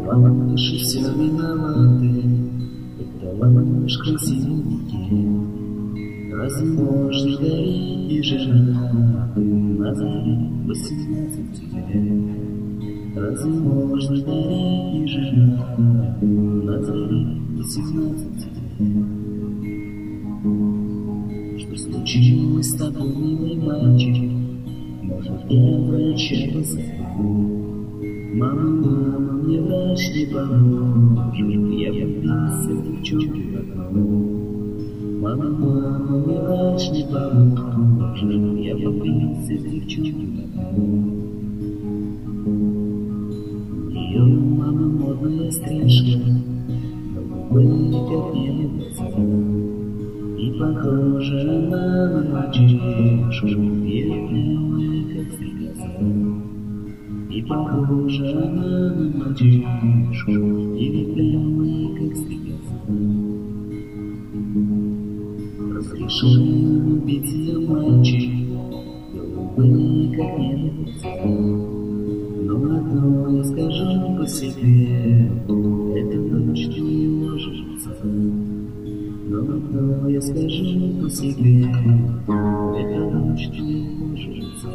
талант и все виноваты, это талант красивенький. Разве можно дарить и женаты на заре 18 лет? Разве можно дарить и женаты на заре 18 лет? Что случилось с тобой, милый мальчик? Может, я врача позову? Мама, мне врач не поможет, я влюбился в девчонку в окно. Мама, мне врач не поможет, я влюбился в девчонку в окно. Ее мама модная стрижка, голубые как небо глаза. И похожа она на мальчишку, белая как стрекоза. И похожа она на мальчишку, белая как стрекоза. Разреши любить ее, мальчик, голубые как небо глаза. Но одно я скажу по себе, это дочь твоего жильца. Но одно я скажу по себе, это дочь твоего жильца.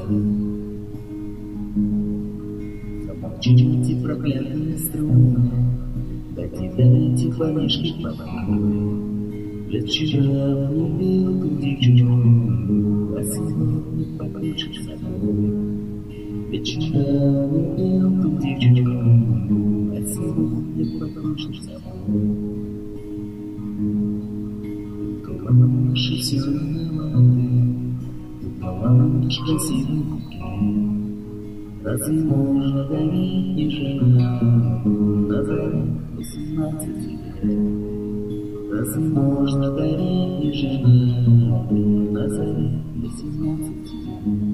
Замолчите, проклятые струны, дайте парнишке покой. Для вчера влюбил ту девчонку, а сегодня покончишь с собой. Ведь вчера влюбил ту девчонку, а сегодня покончишь с собой. Талант и все виноваты, талант красивый букет. Разве можно дарить не женату на заре 18 лет? Разве можно дарить не женату на заре 18 лет?